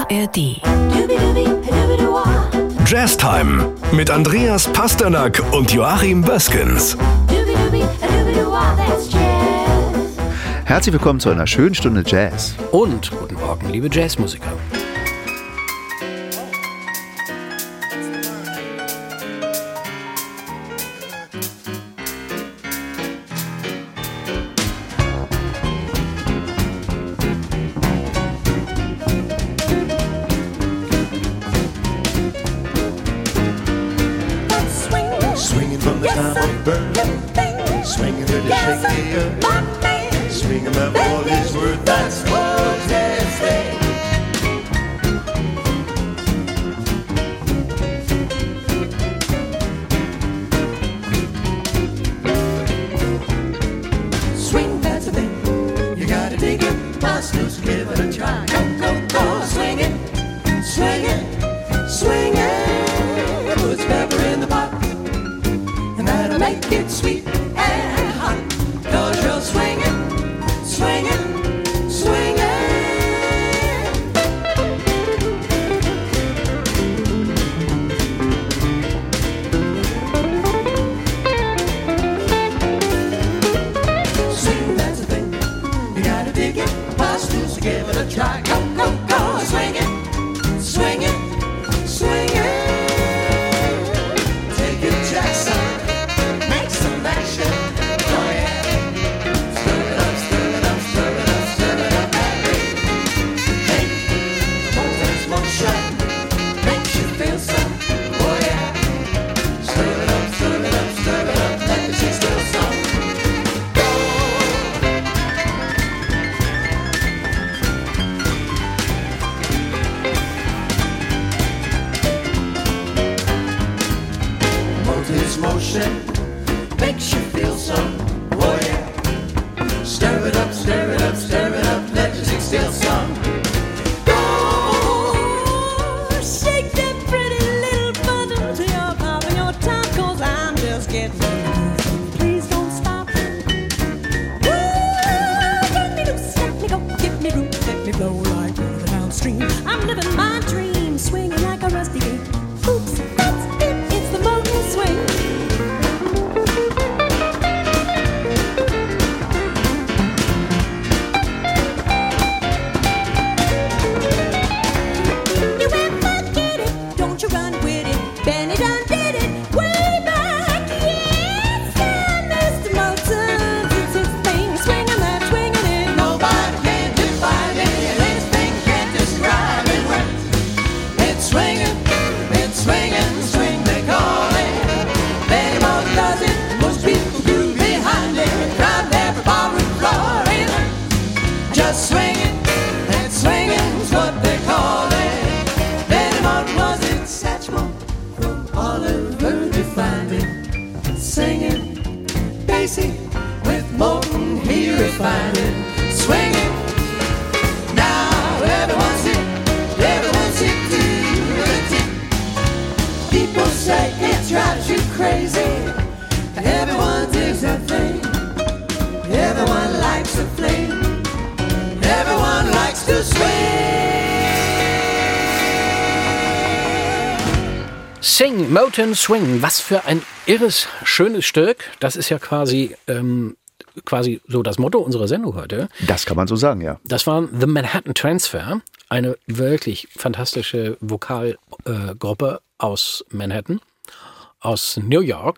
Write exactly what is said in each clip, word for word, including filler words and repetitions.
A R D. Jazztime mit Andreas Pasternak und Joachim Böskens. Herzlich willkommen zu einer schönen Stunde Jazz. Und guten Morgen, liebe Jazzmusiker. Sing, Motown Swing, was für ein irres, schönes Stück. Das ist ja quasi, ähm, quasi so das Motto unserer Sendung heute. Das kann man so sagen, ja. Das war The Manhattan Transfer, eine wirklich fantastische Vokalgruppe äh, aus Manhattan, aus New York.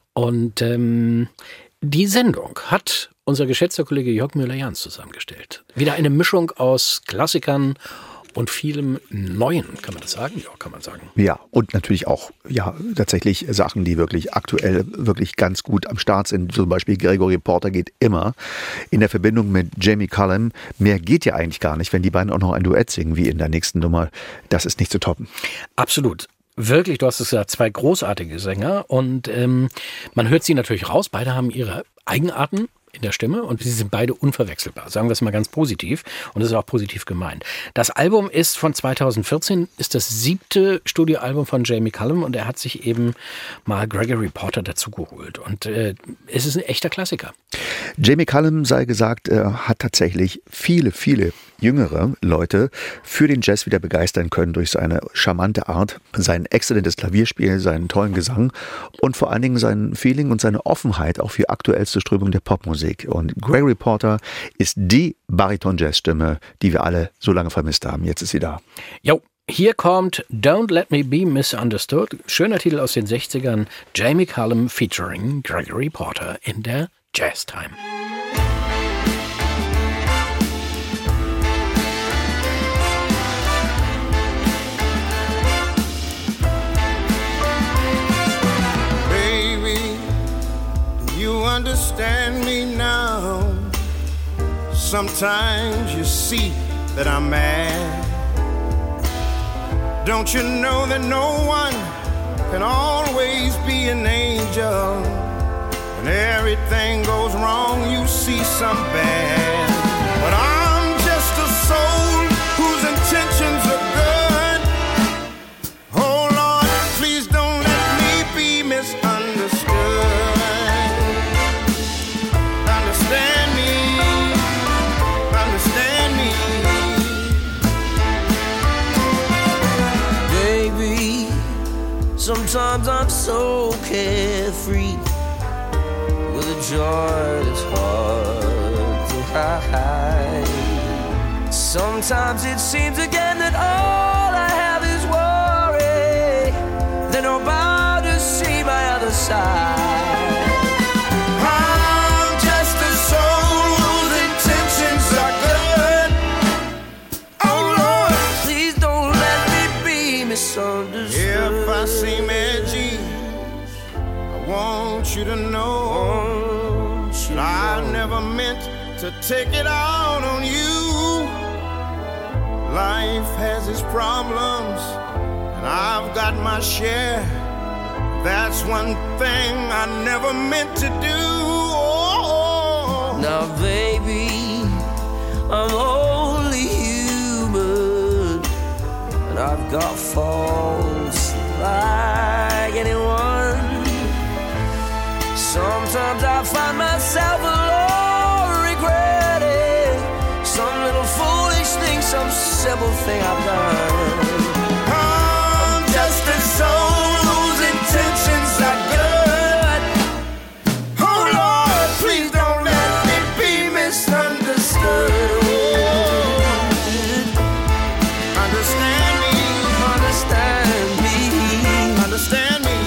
Und ähm, die Sendung hat unser geschätzter Kollege Jörg Müller-Jahns zusammengestellt. Wieder eine Mischung aus Klassikern und vielem Neuen, kann man das sagen? Ja, kann man sagen. Ja, und natürlich auch, ja, tatsächlich Sachen, die wirklich aktuell wirklich ganz gut am Start sind. Zum Beispiel Gregory Porter geht immer in der Verbindung mit Jamie Cullum. Mehr geht ja eigentlich gar nicht, wenn die beiden auch noch ein Duett singen, wie in der nächsten Nummer. Das ist nicht zu toppen. Absolut. Wirklich, du hast es gesagt, zwei großartige Sänger und ähm, man hört sie natürlich raus. Beide haben ihre Eigenarten in der Stimme und sie sind beide unverwechselbar, sagen wir es mal ganz positiv und das ist auch positiv gemeint. Das Album ist von zweitausendvierzehn, ist das siebte Studioalbum von Jamie Cullum und er hat sich eben mal Gregory Porter dazugeholt und äh, es ist ein echter Klassiker. Jamie Cullum, sei gesagt, äh, hat tatsächlich viele, viele jüngere Leute für den Jazz wieder begeistern können durch seine charmante Art, sein exzellentes Klavierspiel, seinen tollen Gesang und vor allen Dingen sein Feeling und seine Offenheit auch für aktuellste Strömungen der Popmusik. Und Gregory Porter ist die Bariton-Jazz-Stimme, die wir alle so lange vermisst haben. Jetzt ist sie da. Jo. Hier kommt Don't Let Me Be Misunderstood. Schöner Titel aus den sechzigern. Jamie Cullum featuring Gregory Porter in der Jazz Time. Baby, do you understand me now? Sometimes you see that I'm mad. Don't you know that no one can always be an angel? When everything goes wrong, you see some bad. But I'm just a soul whose intentions are good. Oh Lord, please don't let me be misunderstood. Understand me, understand me. Sometimes I'm so carefree with a joy that's hard to hide. Sometimes it seems again that all I have is worry, that nobody to see my other side. I'm just a soul whose intentions are good. Oh Lord, please don't let me be misunderstood. If I seem edgy, I want you to know that I never meant to take it out on you. Life has its problems, and I've got my share. That's one thing I never meant to do. Oh. Now, baby, I'm only human, and I've got faults like anyone. Sometimes I find myself alone regretting some little foolish thing, some simple thing I've done. I'm just a soul whose intentions are good. Oh Lord, please don't let me be misunderstood. Understand me, Understand me, understand me.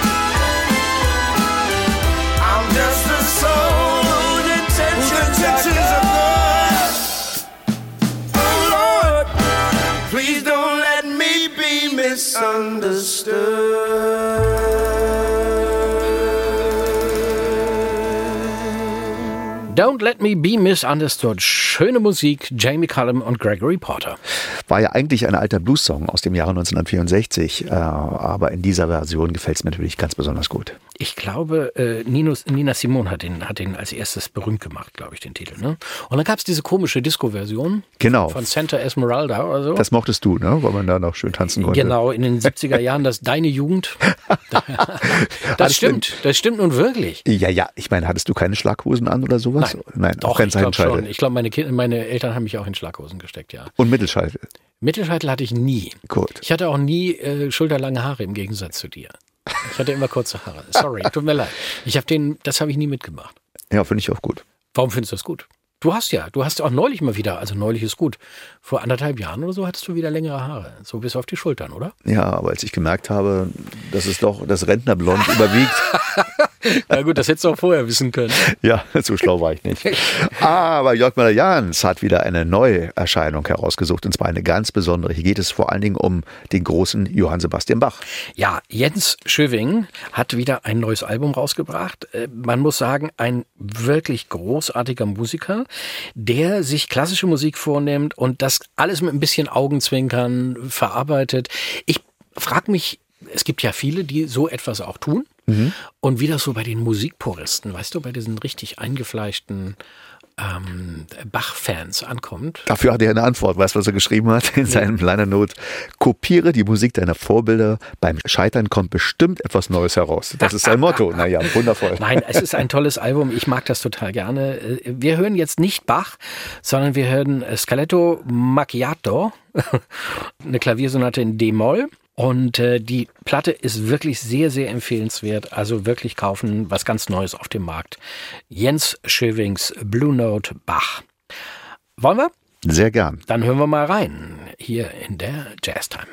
I'm just a soul whose intentions are good. Oh Lord, please don't let me be misunderstood. Don't Let Me Be Misunderstood. Schöne Musik, Jamie Cullum und Gregory Porter. War ja eigentlich ein alter Blues-Song aus dem Jahre neunzehnhundertvierundsechzig, äh, aber in dieser Version gefällt es mir natürlich ganz besonders gut. Ich glaube, äh, Ninos, Nina Simone hat den, hat den als erstes berühmt gemacht, glaube ich, den Titel. Ne? Und dann gab es diese komische Disco-Version Genau. von Santa Esmeralda oder so. Das mochtest du, ne? Weil man da noch schön tanzen konnte. Genau, in den siebziger Jahren, das Deine Jugend. Das stimmt, das stimmt nun wirklich. Ja, ja, ich meine, hattest du keine Schlaghosen an oder sowas? Nein, Nein, doch, auch kein ich glaube Seitenscheitel. schon. Ich glaube, meine, Kinder, meine Eltern haben mich auch in Schlaghosen gesteckt, ja. Und Mittelscheitel. Mittelscheitel hatte ich nie. Gut. Ich hatte auch nie äh, schulterlange Haare im Gegensatz zu dir. Ich hatte immer kurze Haare. Sorry, tut mir leid. Ich habe den, das habe ich nie mitgemacht. Ja, finde ich auch gut. Warum findest du das gut? Du hast ja, du hast auch neulich mal wieder, also neulich ist gut, vor anderthalb Jahren oder so hattest du wieder längere Haare, so bis auf die Schultern, oder? Ja, aber als ich gemerkt habe, dass es doch das Rentnerblond überwiegt. Na gut, das hättest du auch vorher wissen können. Ja, so schlau war ich nicht. Aber Jörg Müller-Jahns hat wieder eine neue Erscheinung herausgesucht, und zwar eine ganz besondere. Hier geht es vor allen Dingen um den großen Johann Sebastian Bach. Ja, Jens Schöving hat wieder ein neues Album rausgebracht. Man muss sagen, ein wirklich großartiger Musiker, der sich klassische Musik vornimmt und das alles mit ein bisschen Augenzwinkern verarbeitet. Ich frage mich, es gibt ja viele, die so etwas auch tun. Mhm. Und wie das so bei den Musikpuristen, weißt du, bei diesen richtig eingefleischten ähm, Bach-Fans ankommt. Dafür hat er eine Antwort. Weißt du, was er geschrieben hat in seinem Liner Note? Kopiere die Musik deiner Vorbilder. Beim Scheitern kommt bestimmt etwas Neues heraus. Das ist sein Motto. Naja, wundervoll. Nein, es ist ein tolles Album. Ich mag das total gerne. Wir hören jetzt nicht Bach, sondern wir hören Scaletto Macchiato, eine Klaviersonate in D-Moll. Und äh, die Platte ist wirklich sehr, sehr empfehlenswert. Also wirklich kaufen, was ganz Neues auf dem Markt. Jens Schövings Blue Note Bach. Wollen wir? Sehr gern. Dann hören wir mal rein, hier in der Jazztime.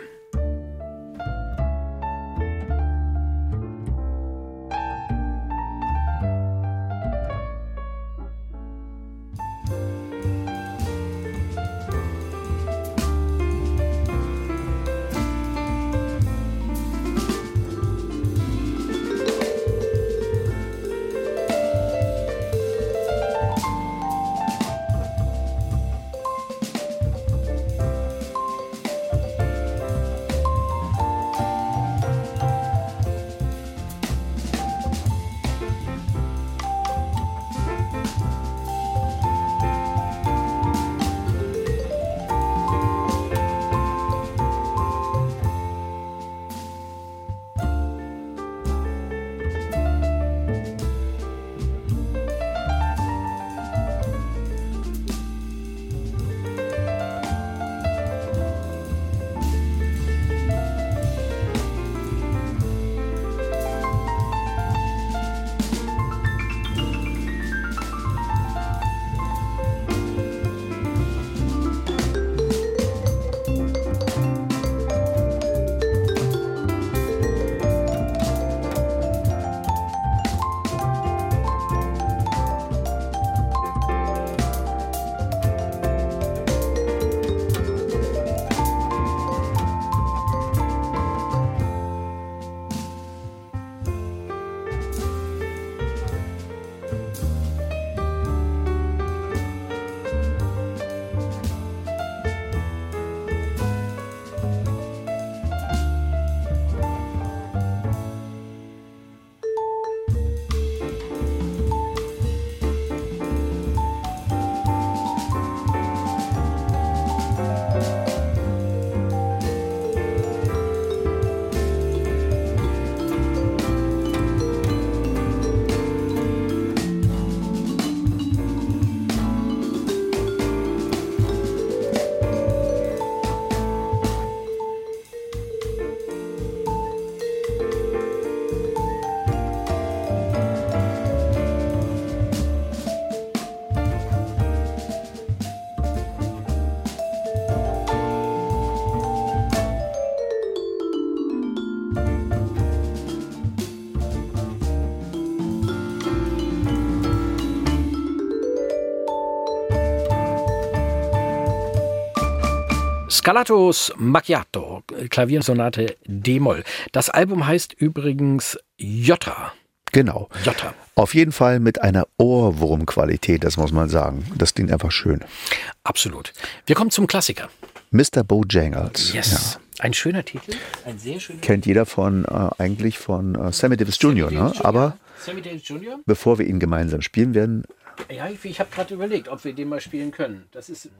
Scalettos Macchiato, Klaviersonate D-Moll. Das Album heißt übrigens Jota. Genau. Jota. Auf jeden Fall mit einer Ohrwurmqualität, das muss man sagen. Das klingt einfach schön. Absolut. Wir kommen zum Klassiker. Mister Bojangles. Yes. Ja. Ein schöner Titel. Ein sehr schöner Kennt jeder von, äh, eigentlich von äh, Sammy Davis Junior, ne? Aber Sammy Davis Junior? bevor wir ihn gemeinsam spielen werden. Ja, ich, ich habe gerade überlegt, ob wir den mal spielen können. Das ist...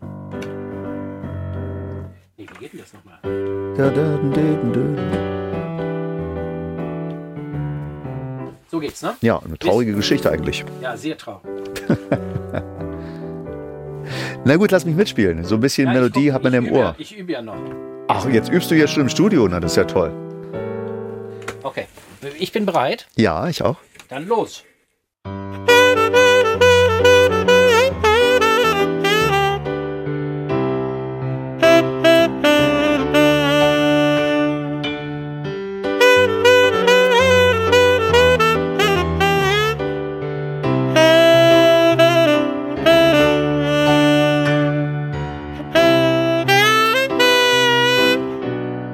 Nee, wie geht denn das nochmal? So geht's, ne? Ja, eine traurige Geschichte eigentlich. Ja, sehr traurig. Na gut, lass mich mitspielen. So ein bisschen Ja, Melodie ich, hat man ich im übe Ohr. Ja, ich übe ja noch. Ach, jetzt übst du ja schon im Studio. Na, das ist ja toll. Okay, ich bin bereit. Ja, ich auch. Dann los.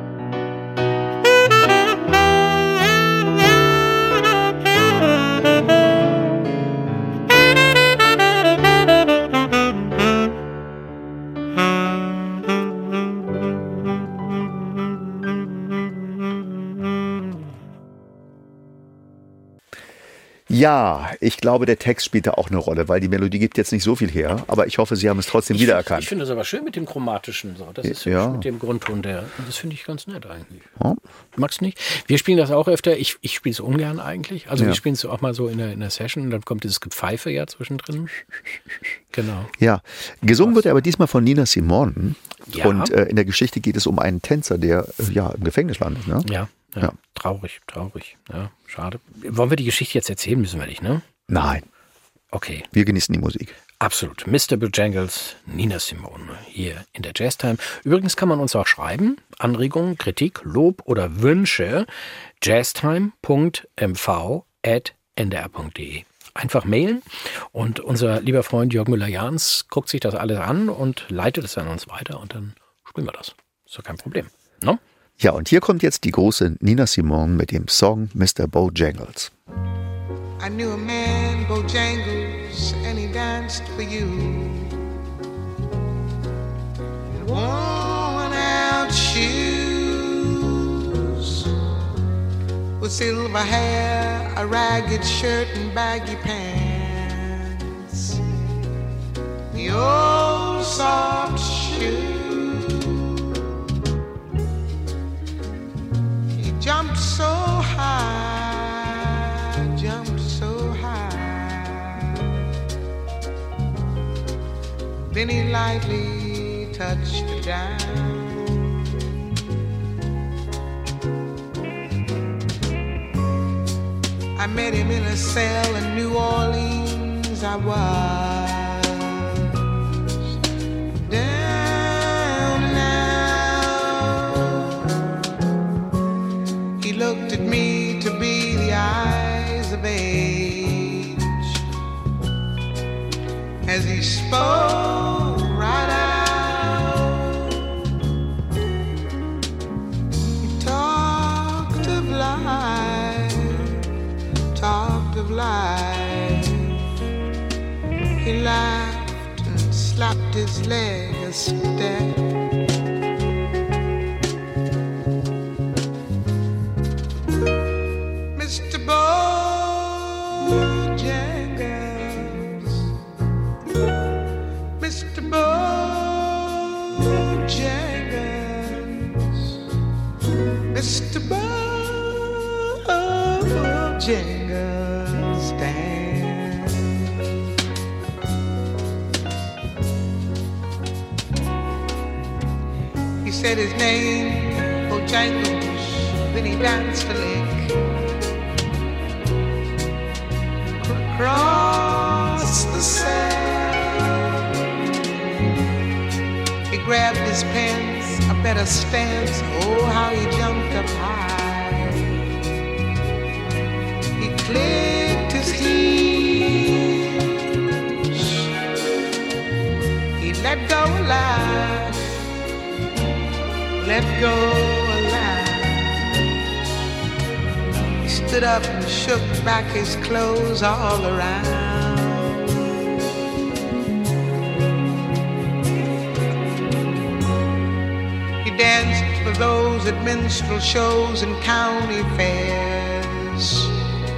Thank you. Ja, ich glaube, der Text spielt da auch eine Rolle, weil die Melodie gibt jetzt nicht so viel her, aber ich hoffe, Sie haben es trotzdem ich wiedererkannt. Find, ich finde es aber schön mit dem chromatischen, so. Das ist ja. mit dem Grundton, der, das finde ich ganz nett eigentlich. Ja. Magst du nicht? Wir spielen das auch öfter, ich, ich spiele es ungern eigentlich, also Ja. wir spielen es auch mal so in der, in der Session und dann kommt dieses Gepfeife ja zwischendrin. Genau. Ja, gesungen wird er aber diesmal von Nina Simone Ja. und äh, in der Geschichte geht es um einen Tänzer, der äh, ja im Gefängnis landet. Ne? Ja, ja, Ja. traurig, traurig, ja, schade. Wollen wir die Geschichte jetzt erzählen, müssen wir nicht, ne? Nein, Okay. wir genießen die Musik. Absolut. Mister Bojangles, Nina Simone hier in der Jazztime. Übrigens kann man uns auch schreiben, Anregungen, Kritik, Lob oder Wünsche, jazztime punkt m v at n d r punkt d e. Einfach mailen und unser lieber Freund Jörg Müller-Jahns guckt sich das alles an und leitet es an uns weiter und dann spielen wir das. Ist doch kein Problem. No? Ja, und hier kommt jetzt die große Nina Simone mit dem Song Mister Bojangles. I knew a man, Bojangles, and he danced for you. In worn-out shoes, with silver hair, a ragged shirt, and baggy pants. The old soft shoe. He jumped so high, jumped so high. Then he lightly touched the down. I met him in a cell in New Orleans. I was down now. He looked at me to be the eyes of age as he spoke right out. He talked of life, talked of life. He laughed and slapped his leg a step. Mister Bojangles, Mister Bojangles, Mister Bojangles, dance. He said his name, Bojangles, then he danced a lick. Across the sand, he grabbed his pants, a better stance. Oh, how he jumped up high. He clicked his heels. He let go a laugh, let go a laugh. He stood up and shook back his clothes all around. He danced for those at minstrel shows and county fairs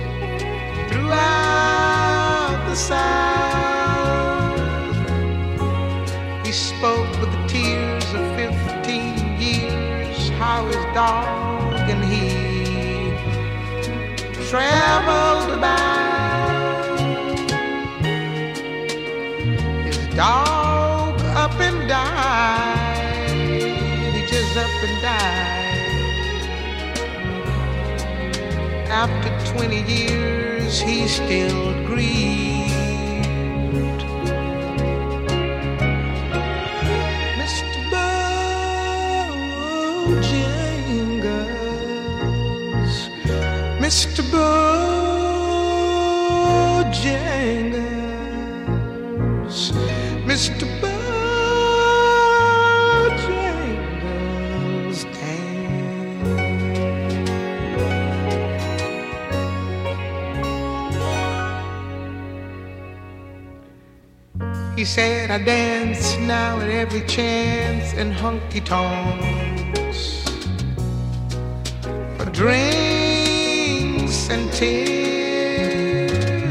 throughout the South. He spoke with the tears of fifteen years, how his dog and he traveled about. His dog up and died. He just up and died. After twenty years, he still grieved. Mister Bojangles, Mister Bojangles, Mister Bojangles, dance. He said, I dance now at every chance in honky-tonks for drinks and tears.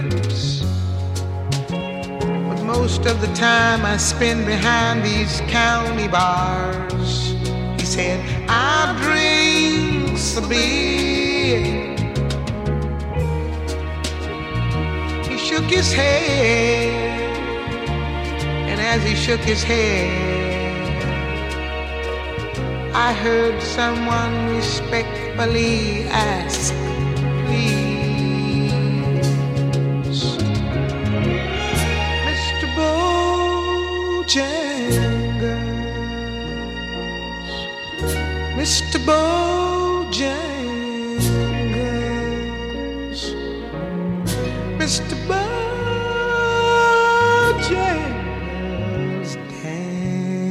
Most of the time I spend behind these county bars. He said, I drink so big. He shook his head, and as he shook his head, I heard someone respectfully ask, please, Mister Bojangles, Mister Bojangles, Mister Bojangles, dang.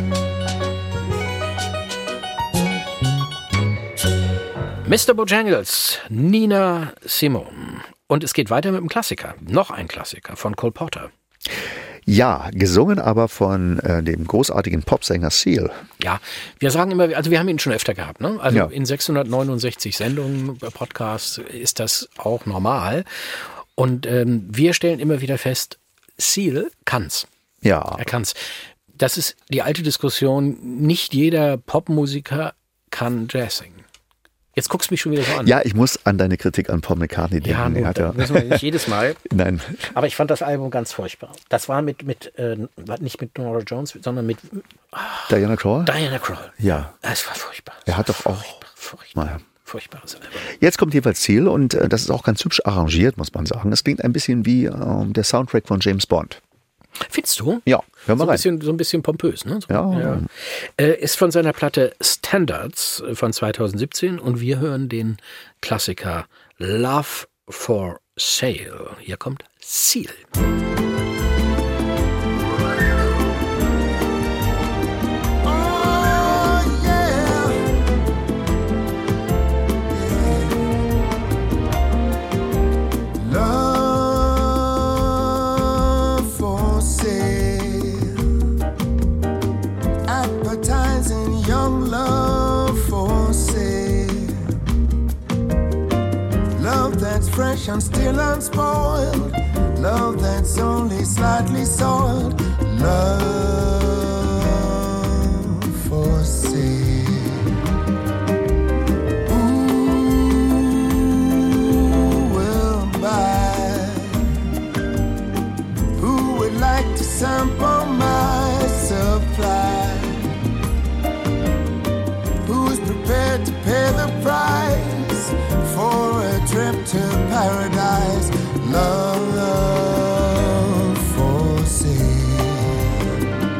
Mister Bojangles, Nina Simone. Und es geht weiter mit einem Klassiker. Noch ein Klassiker von Cole Porter. Ja, gesungen aber von äh, dem großartigen Popsänger Seal. Ja, wir sagen immer, also wir haben ihn schon öfter gehabt, ne? Also Ja. in sechshundertneunundsechzig Sendungen, äh, Podcasts ist das auch normal. Und ähm, wir stellen immer wieder fest, Seal kann's. Ja, Er kann's. Das ist die alte Diskussion, nicht jeder Popmusiker kann Jazz singen. Jetzt guckst du mich schon wieder so an. ja, ich muss an deine Kritik an Paul McCartney denken. ja, Er gut, hat das müssen wir nicht jedes Mal. Nein, Aber ich fand das Album ganz furchtbar. Das war mit, mit äh, nicht mit Nora Jones, sondern mit Diana Krall? Diana Krall. Ja, Es war furchtbar. er hat doch auch Furchtbar. mal. Furchtbares Album. Jetzt kommt jeweils Ziel und äh, das ist auch ganz hübsch arrangiert, muss man sagen. Es klingt ein bisschen wie ähm, der Soundtrack von James Bond. Findest du? Ja, hör mal so ein rein. bisschen, so ein bisschen pompös, ne? So, Ja. Äh, ist von seiner Platte Standards von zweitausendsiebzehn und wir hören den Klassiker Love for Sale. Hier kommt Seal. Love for sale, advertising young love for sale, love that's fresh and still unspoiled, love that's only slightly soiled, love for sale. Sample my supply. Who's prepared to pay the price for a trip to paradise? Love for sale.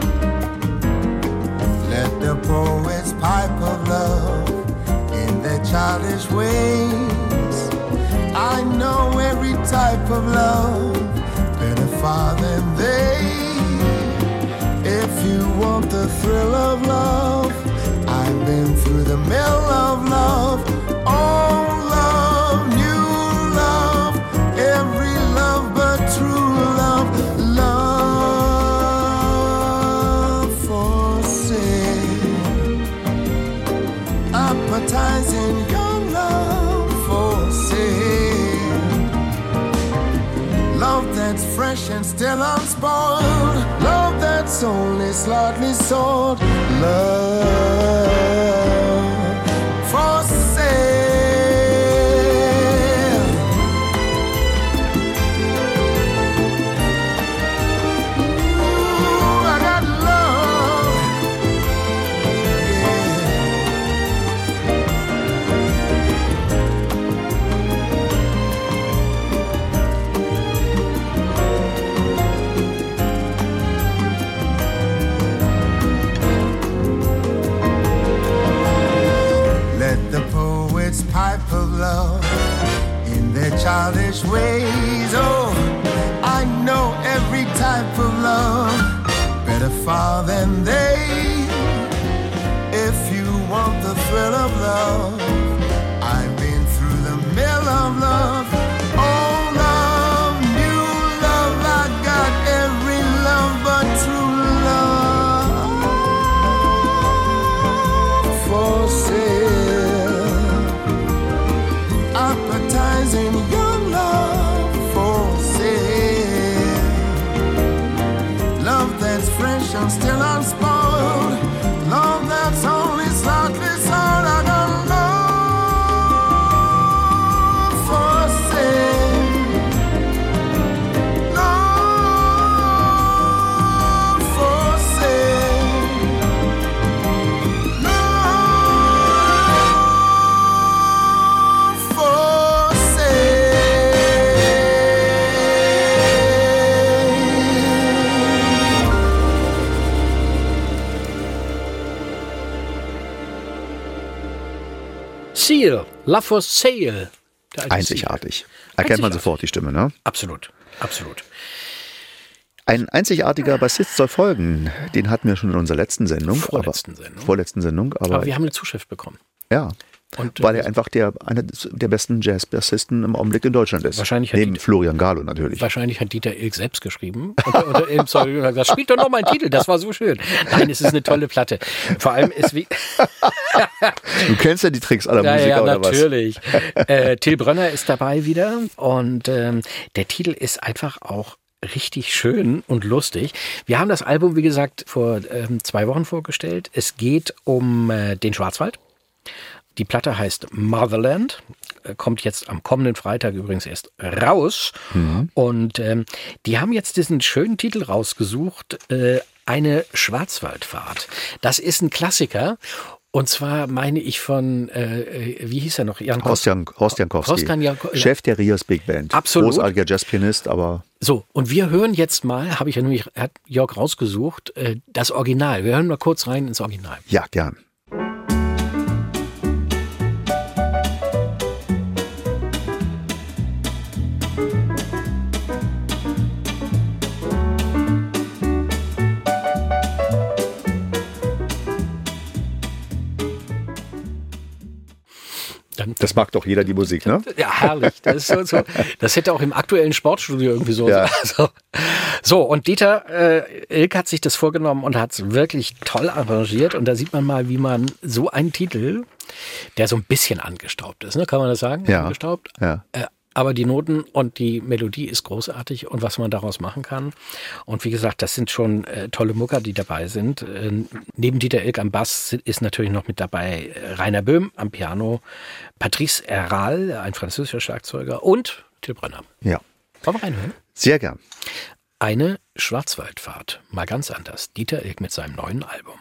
Let the poets pipe of love in their childish ways. I know every type of love better far than they. If you want the thrill of love, I've been through the mill of love. Old love, new love, every love but true love. Love for sale, appetizing young love for sale. Love that's fresh and still unspoiled, love that's only slightly sold, love for sale. Ooh, I got love, pipe of love in their childish ways. Oh, I know every type of love better far than they. If you want the thrill of love, I've been through the mill of love. Old love, new love, I got every love but true love for sale. Appetizing young love for sale. Seal, Love for Sale. Der alte Einzigartig. Seal. Erkennt man Einzigartig. sofort die Stimme, ne? Absolut, absolut. Ein einzigartiger Bassist soll folgen. Den hatten wir schon in unserer letzten Sendung. Vorletzten aber, Sendung. Vorletzten Sendung. Aber, Aber wir haben eine Zuschrift bekommen. ja. Und, Weil äh, er einfach der, einer des- der besten Jazz-Bassisten im Augenblick in Deutschland ist. Wahrscheinlich hat Neben die- Florian Galo natürlich. Wahrscheinlich hat Dieter Ilk selbst geschrieben. Unter, unter dem Pseudonym hat gesagt, spielt doch noch mal einen Titel, das war so schön. Nein, es ist eine tolle Platte. Vor allem ist wie... Du kennst ja die Tricks aller Ja, Musiker, ja, oder was? natürlich. äh, Till Brönner ist dabei wieder und ähm, der Titel ist einfach auch richtig schön und lustig. Wir haben das Album, wie gesagt, vor ähm, zwei Wochen vorgestellt. Es geht um äh, den Schwarzwald. Die Platte heißt Motherland, äh, kommt jetzt am kommenden Freitag übrigens erst raus. Mhm. Und ähm, die haben jetzt diesen schönen Titel rausgesucht, äh, eine Schwarzwaldfahrt. Das ist ein Klassiker. Und zwar meine ich von, äh, wie hieß er noch? Jan Horst, Jan, Horst Jankowski, Horst Jan Janko- Chef der Rias Big Band. Absolut. Großartiger Jazzpianist, aber So, und wir hören jetzt mal, habe ich ja nämlich, hat Jörg rausgesucht, äh, das Original. Wir hören mal kurz rein ins Original. ja, gern. Dann, Das mag doch jeder die Musik, ne? ja, herrlich. Das, ist so, so, das hätte auch im aktuellen Sportstudio irgendwie so. Ja. So, so und Dieter äh, Ilk hat sich das vorgenommen und hat es wirklich toll arrangiert. Und da sieht man mal, wie man so einen Titel, der so ein bisschen angestaubt ist, ne? Kann man das sagen? Ja. Angestaubt? Ja. Äh, aber die Noten und die Melodie ist großartig und was man daraus machen kann. Und wie gesagt, das sind schon äh, tolle Mucker, die dabei sind. Äh, neben Dieter Ilk am Bass ist natürlich noch mit dabei äh, Rainer Böhm am Piano, Patrice Herral, ein französischer Schlagzeuger und Till Brönner. Ja, Wollen wir reinhören? sehr gern. Eine Schwarzwaldfahrt, mal ganz anders. Dieter Ilk mit seinem neuen Album.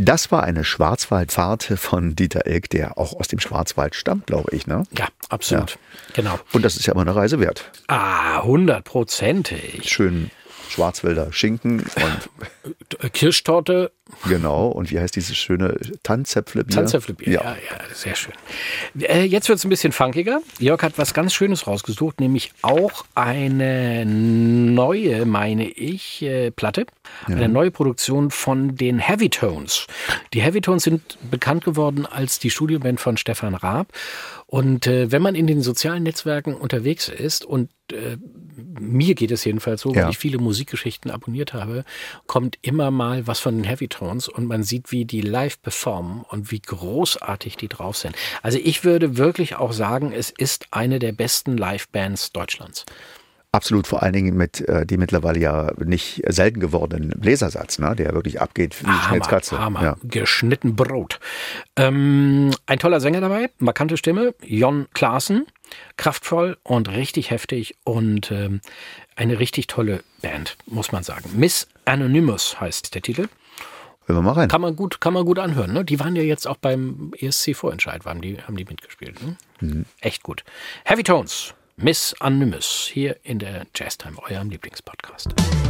Das war eine Schwarzwaldfahrt von Dieter Ilk, der auch aus dem Schwarzwald stammt, glaube ich, ne? Ja, absolut. Ja. Genau. Und das ist ja immer eine Reise wert. Ah, hundertprozentig. Schön Schwarzwälder Schinken und Kirschtorte. Genau, und wie heißt dieses schöne Tanzäpflebier? Tanzäpflebier, ja. ja, ja, sehr schön. Äh, jetzt wird es ein bisschen funkiger. Jörg hat was ganz Schönes rausgesucht, nämlich auch eine neue, meine ich, äh, Platte. Ja. Eine neue Produktion von den Heavy Tones. Die Heavy Tones sind bekannt geworden als die Studioband von Stefan Raab. Und äh, wenn man in den sozialen Netzwerken unterwegs ist, und äh, mir geht es jedenfalls so, ja. weil ich viele Musikgeschichten abonniert habe, kommt immer mal was von den Heavy Tones und man sieht, wie die live performen und wie großartig die drauf sind. Also ich würde wirklich auch sagen, es ist eine der besten Live-Bands Deutschlands. Absolut, vor allen Dingen mit äh, die mittlerweile ja nicht selten gewordenen Bläsersatz, ne, der wirklich abgeht wie Schnitzkatze. Hammer, ja. Geschnitten Brot. Ähm, ein toller Sänger dabei, markante Stimme, Jon Klaassen, kraftvoll und richtig heftig und ähm, eine richtig tolle Band, muss man sagen. Miss Anonymous heißt der Titel. Hören wir mal rein. Kann man gut, kann man gut anhören. Ne? Die waren ja jetzt auch beim E S C-Vorentscheid, haben die, haben die mitgespielt. Ne? Mhm. Echt gut. Heavy Tones. Miss Anonymous, hier in der Jazztime, eurem Lieblingspodcast.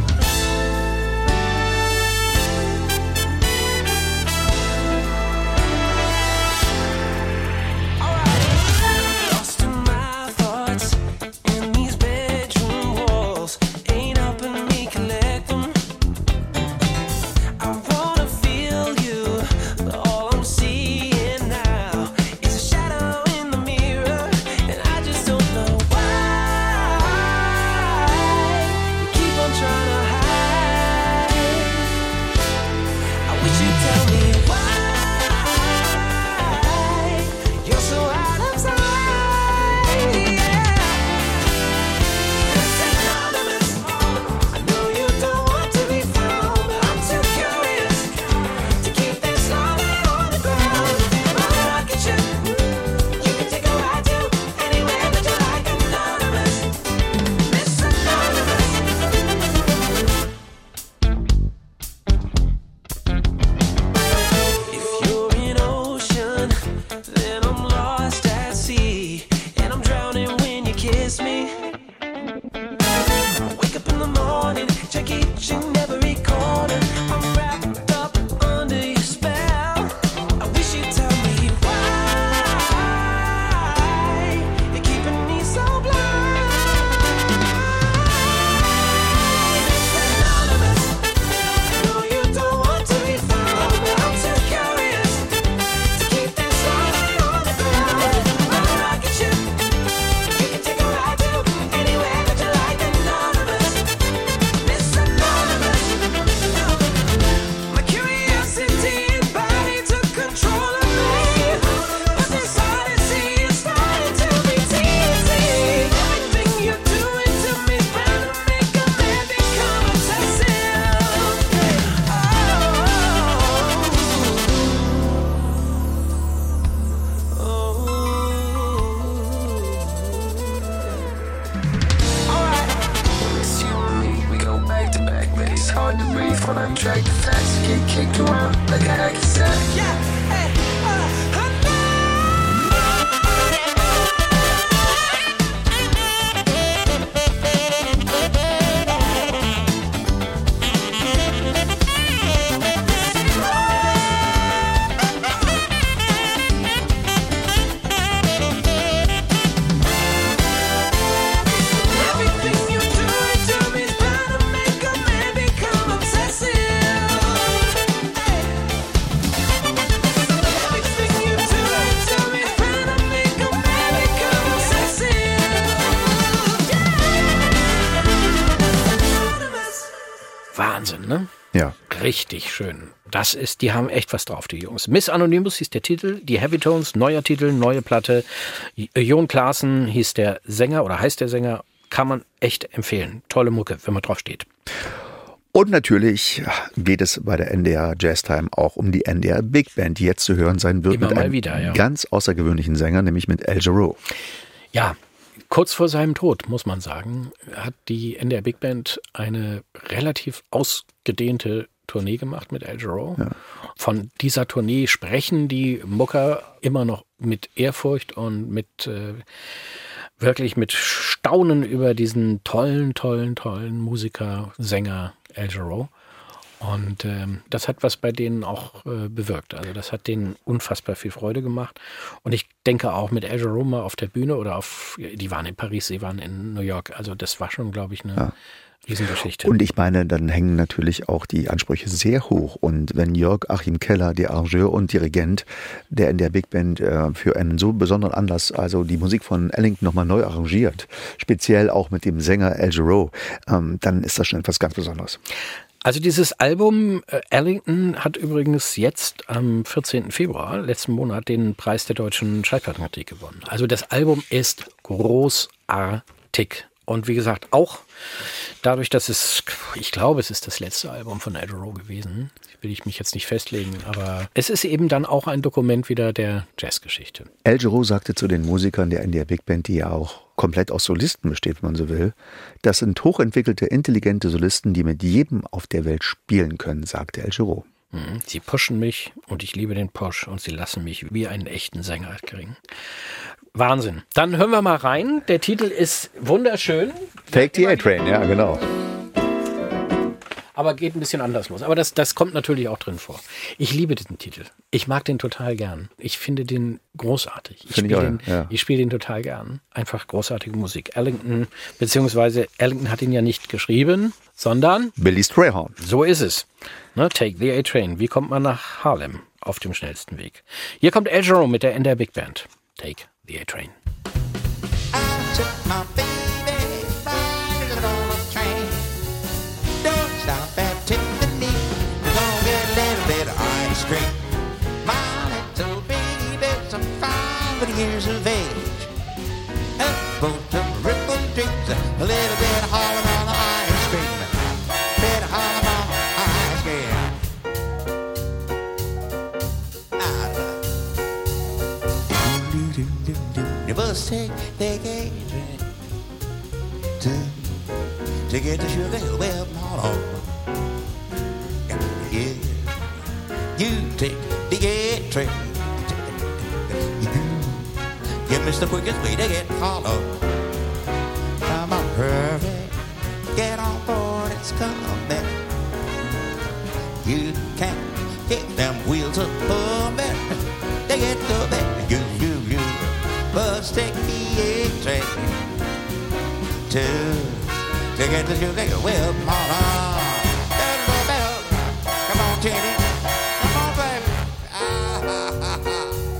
Wahnsinn, ne? Ja. Richtig schön. Das ist, die haben echt was drauf, die Jungs. Miss Anonymous hieß der Titel, die Heavy Tones, neuer Titel, neue Platte. Jon Klaassen hieß der Sänger oder heißt der Sänger. Kann man echt empfehlen. Tolle Mucke, wenn man drauf steht. Und natürlich geht es bei der N D R Jazztime auch um die N D R Big Band, die jetzt zu hören sein wird. Immer mit mal einem wieder, ja. ganz außergewöhnlichen Sänger, nämlich mit Al Jarreau. Ja, kurz vor seinem Tod, muss man sagen, hat die N D R Big Band eine relativ ausgedehnte Tournee gemacht mit Al Jarreau. Ja. Von dieser Tournee sprechen die Mucker immer noch mit Ehrfurcht und mit äh, wirklich mit Staunen über diesen tollen, tollen, tollen Musiker, Sänger Al Jarreau. Und ähm, das hat was bei denen auch äh, bewirkt. Also das hat denen unfassbar viel Freude gemacht. Und ich denke auch mit Al Jarreau mal auf der Bühne oder auf, die waren in Paris, sie waren in New York. Also das war schon, glaube ich, eine ja. Riesengeschichte. Und ich meine, dann hängen natürlich auch die Ansprüche sehr hoch. Und wenn Jörg Achim Keller, der Arrangeur und Dirigent, der in der Big Band äh, für einen so besonderen Anlass, also die Musik von Ellington nochmal neu arrangiert, speziell auch mit dem Sänger Al Jarreau, ähm, dann ist das schon etwas ganz Besonderes. Also dieses Album, äh, Ellington hat übrigens jetzt am vierzehnten Februar, letzten Monat, den Preis der deutschen Schallplattenkritik gewonnen. Also das Album ist großartig. Und wie gesagt, auch dadurch, dass es, ich glaube, es ist das letzte Album von Al Jarreau gewesen, will ich mich jetzt nicht festlegen, aber es ist eben dann auch ein Dokument wieder der Jazzgeschichte. Al Jarreau sagte zu den Musikern der in der Big Band, die ja auch komplett aus Solisten besteht, wenn man so will, das sind hochentwickelte, intelligente Solisten, die mit jedem auf der Welt spielen können, sagte Al Jarreau. Sie pushen mich und ich liebe den Push und sie lassen mich wie einen echten Sänger kriegen. Wahnsinn. Dann hören wir mal rein. Der Titel ist wunderschön. Take the A-Train, ja, genau. Aber geht ein bisschen anders los. Aber das, das kommt natürlich auch drin vor. Ich liebe diesen Titel. Ich mag den total gern. Ich finde den großartig. Ich spiele den, ja. ich spiel den total gern. Einfach großartige Musik. Ellington, beziehungsweise Ellington hat ihn ja nicht geschrieben, sondern Billy Strayhorn. So ist es. Ne, Take the A-Train. Wie kommt man nach Harlem auf dem schnellsten Weg? Hier kommt Al Jarreau mit der N D R Big Band. Take the A-Train. I took my baby riding on a train. Don't stop at Tiffany. Gonna get a little bit of ice cream. My little baby's five years of age. Up both the ripple drinks, a little bit of Harlem on the ice cream. Bit of Harlem on the ice cream. You must take the A-Train to, to get the sugar well on. Yeah, you take the A-Train. You miss the quickest way to get hollow. Come on, hurry, get on board, it's coming. You can't get them wheels up moving. They get to bed, you, you, you. Must take the A-Train to, to get the sugar well on. Come on, Teddy. Come on, baby. Ah, ha, ha, ha.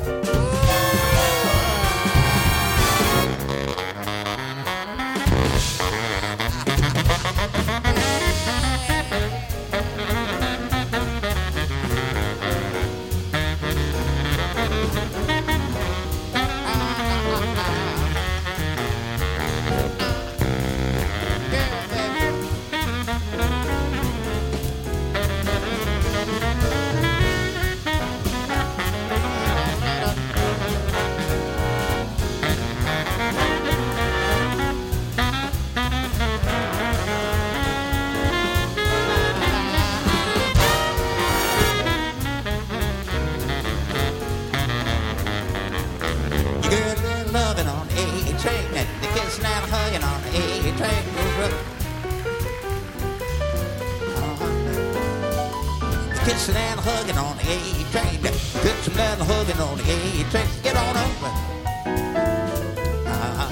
Kissing and hugging on the A-Train. Kissing and hugging on the A-Train. Get on up. Uh-huh.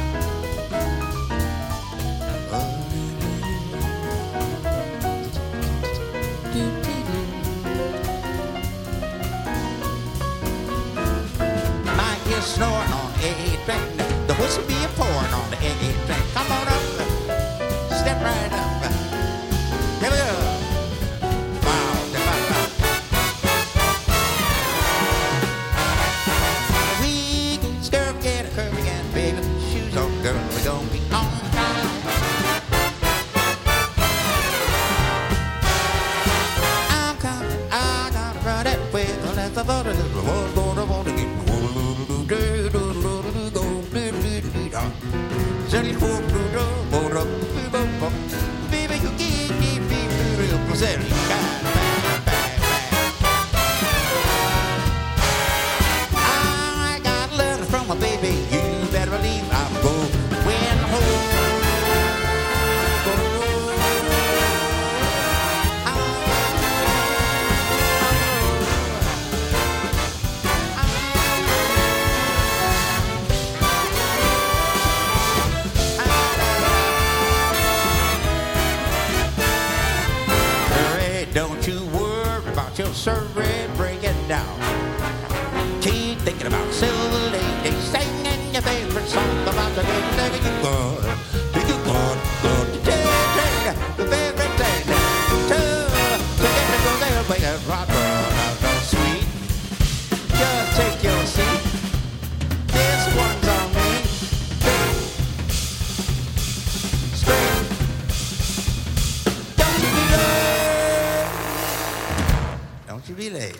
Might get snoring on the A-Train. The whistle be pouring on the A-Train. Come on up. Step right up. Here we go. Baby, you give me real sorry, break it down. Keep thinking about silver lady, singing your favorite song about the good thing you want. Do you want, want to take the favorite thing to, to get to go there, play that rock, rock, rock, sweet. Just take your seat. This one's on me. Straight. Don't you be late. Don't you be late.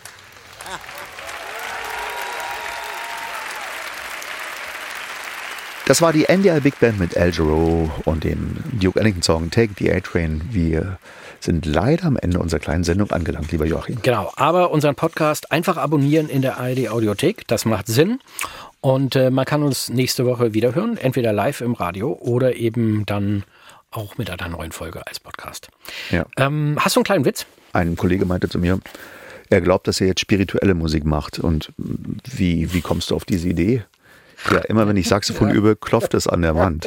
Das war die N D I Big Band mit Al Jarreau und dem Duke Ellington-Song Take the A-Train. Wir sind leider am Ende unserer kleinen Sendung angelangt, lieber Joachim. Genau, aber unseren Podcast einfach abonnieren in der A R D-Audiothek, das macht Sinn. Und äh, man kann uns nächste Woche wieder hören, entweder live im Radio oder eben dann auch mit einer neuen Folge als Podcast. Ja. Ähm, hast du einen kleinen Witz? Ein Kollege meinte zu mir, er glaubt, dass er jetzt spirituelle Musik macht. Und wie, wie kommst du auf diese Idee? Ja, immer wenn ich Saxophon übe, klopft es an der Wand.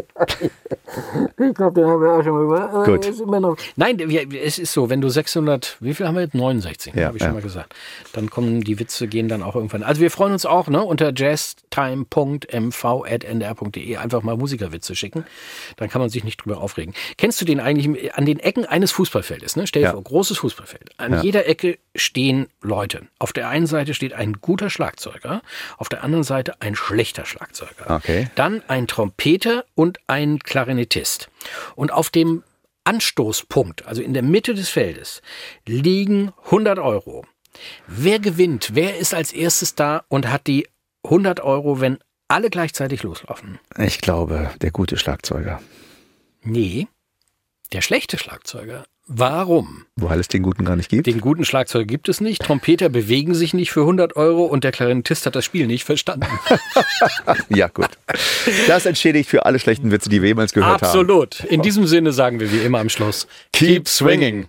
Ich glaube, den haben wir auch schon mal über. Gut. Ist immer noch. Nein, wir- es ist so, wenn du sechshundert, wie viel haben wir jetzt? neunundsechzig, Ja, habe ich schon ja. mal gesagt. Dann kommen die Witze, gehen dann auch irgendwann. Also wir freuen uns auch, ne, unter jazztime punkt m v at n d r punkt d e einfach mal Musikerwitze schicken. Dann kann man sich nicht drüber aufregen. Kennst du den eigentlich an den Ecken eines Fußballfeldes? Ne? Stell dir Ja. vor, großes Fußballfeld. An Ja. jeder Ecke stehen Leute. Auf der einen Seite steht ein guter Schlagzeuger, auf der anderen Seite ein schlechter Schlagzeuger. Okay. Dann ein Trompeter und ein Klarinettist. Und auf dem Anstoßpunkt, also in der Mitte des Feldes, liegen hundert Euro. Wer gewinnt? Wer ist als erstes da und hat die hundert Euro, wenn alle gleichzeitig loslaufen? Ich glaube, der gute Schlagzeuger. Nee, der schlechte Schlagzeuger. Warum? Weil es den guten gar nicht gibt. Den guten Schlagzeuger gibt es nicht, Trompeter bewegen sich nicht für hundert Euro und der Klarinettist hat das Spiel nicht verstanden. Ja, gut. Das entschädigt für alle schlechten Witze, die wir jemals gehört haben. Absolut. In diesem Sinne sagen wir wie immer am Schluss, Keep swinging.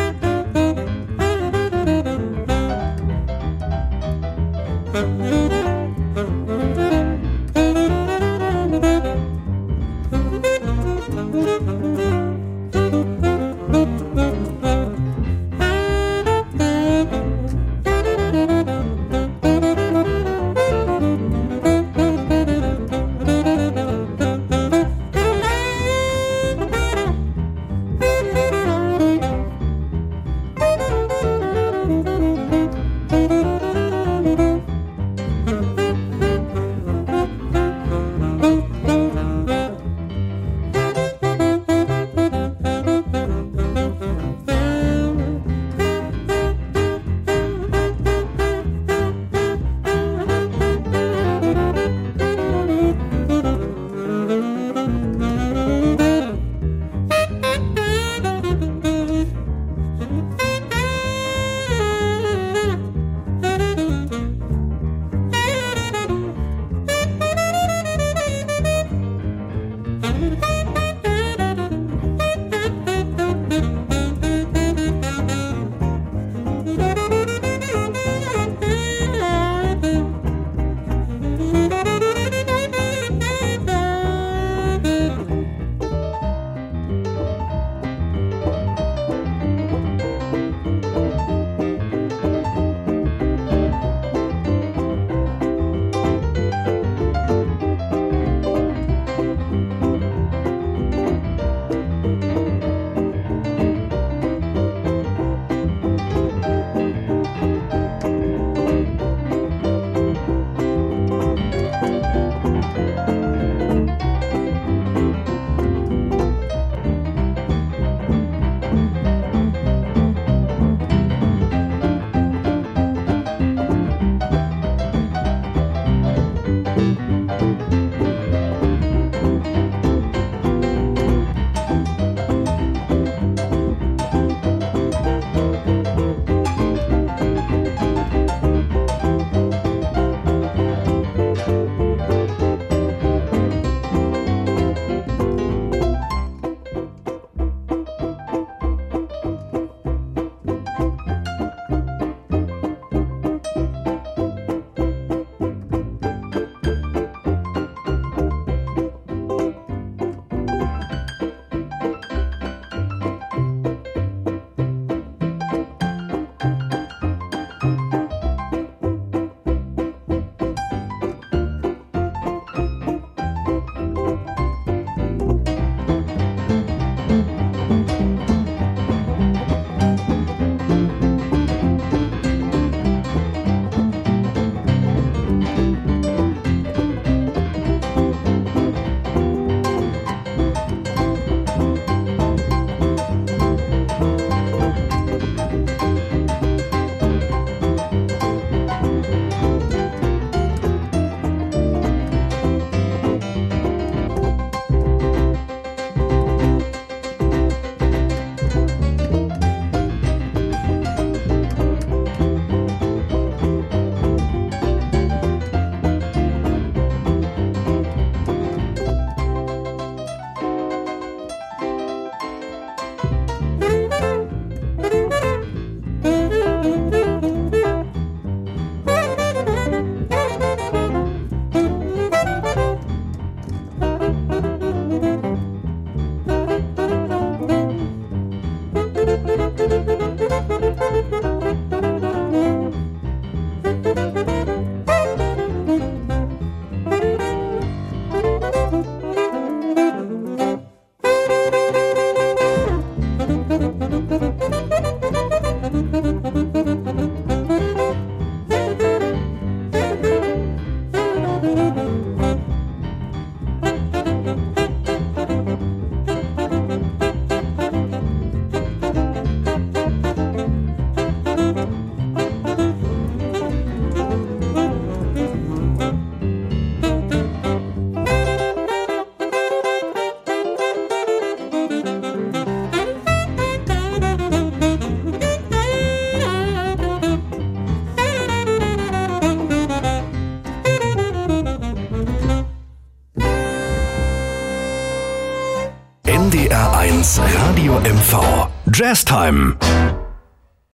Thank you. N D R eins Radio M V Jazztime.